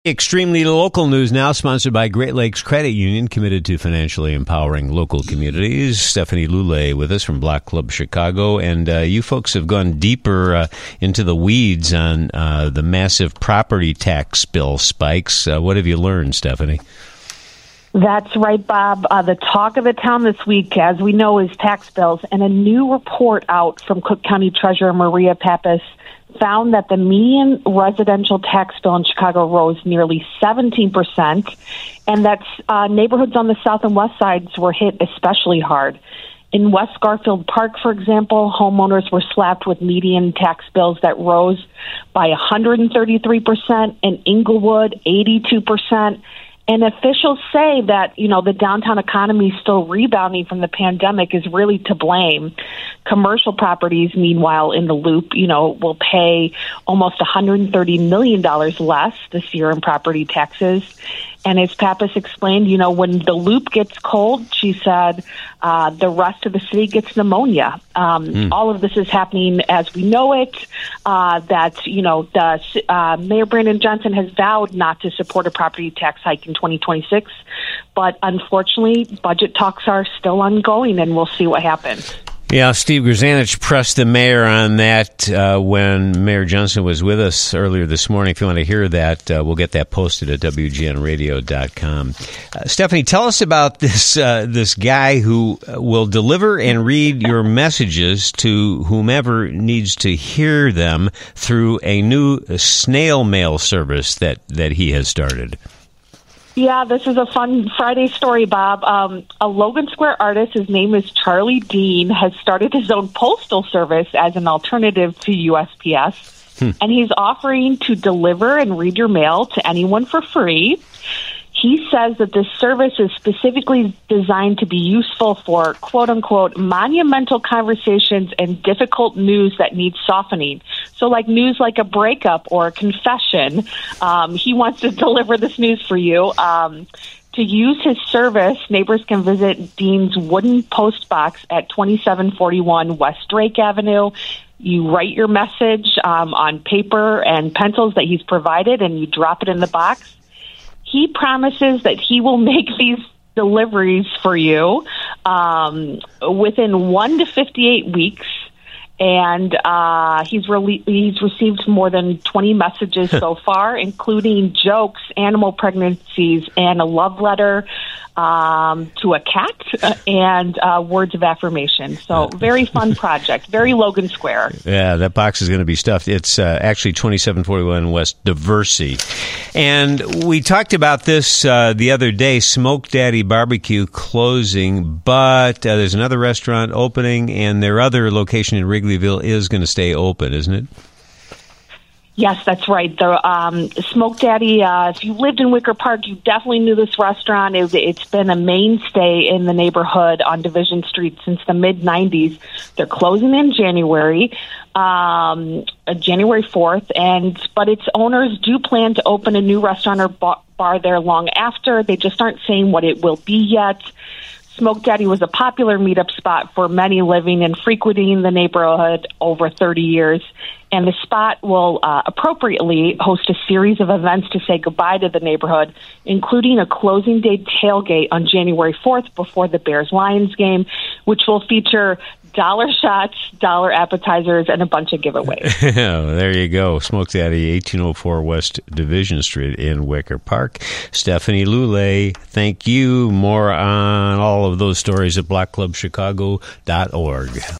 Extremely local news now, sponsored by Great Lakes Credit Union, committed to financially empowering local communities. Stephanie Lulay with us from Block Club Chicago. And you folks have gone deeper into the weeds on the massive property tax bill spikes. What have you learned, Stephanie? That's right, Bob. The talk of the town this week, as we know, is tax bills. And a new report out from Cook County Treasurer Maria Pappas found that the median residential tax bill in Chicago rose nearly 17%, and that neighborhoods on the south and west sides were hit especially hard. In West Garfield Park, for example, homeowners were slapped with median tax bills that rose by 133%, in Inglewood, 82%. And officials say that, the downtown economy is still rebounding from the pandemic is really to blame. Commercial properties, meanwhile, in the Loop, will pay almost $130 million less this year in property taxes. And as Pappas explained, when the Loop gets cold, she said, the rest of the city gets pneumonia. All of this is happening as we know it, Mayor Brandon Johnson has vowed not to support a property tax hike in 2026. But unfortunately, budget talks are still ongoing, and we'll see what happens. Yeah, Steve Grzanich pressed the mayor on that when Mayor Johnson was with us earlier this morning. If you want to hear that, we'll get that posted at WGNradio.com. Stephanie, tell us about this guy who will deliver and read your messages to whomever needs to hear them through a new snail mail service that he has started. Yeah, this is a fun Friday story, Bob. A Logan Square artist, his name is Charlie Dean, has started his own postal service as an alternative to USPS. And he's offering to deliver and read your mail to anyone for free. He says that this service is specifically designed to be useful for, quote-unquote, monumental conversations and difficult news that need softening. So like news like a breakup or a confession, he wants to deliver this news for you. To use his service, neighbors can visit Dean's wooden post box at 2741 West Drake Avenue. You write your message on paper and pencils that he's provided, and you drop it in the box. He promises that he will make these deliveries for you within 1 to 58 weeks. And he's received more than 20 messages so far, including jokes, animal pregnancies, and a love letter to a cat and words of affirmation. So very fun project, very Logan Square. Yeah, that box is going to be stuffed. It's actually 2741 West Diversey. And we talked about this the other day, Smoke Daddy Barbecue closing, but there's another restaurant opening, and their other location in Wrigleyville is going to stay open, isn't it? Yes, that's right. The Smoke Daddy, if you lived in Wicker Park, you definitely knew this restaurant. It's been a mainstay in the neighborhood on Division Street since the mid-'90s. They're closing in January 4th, but its owners do plan to open a new restaurant or bar there long after. They just aren't saying what it will be yet. Smoke Daddy was a popular meetup spot for many living and frequenting the neighborhood over 30 years. And the spot will appropriately host a series of events to say goodbye to the neighborhood, including a closing day tailgate on January 4th before the Bears-Lions game, which will feature dollar shots, dollar appetizers, and a bunch of giveaways. There you go. Smoke Daddy, 1804 West Division Street in Wicker Park. Stephanie Lulay, thank you. More on all of those stories at blockclubchicago.org.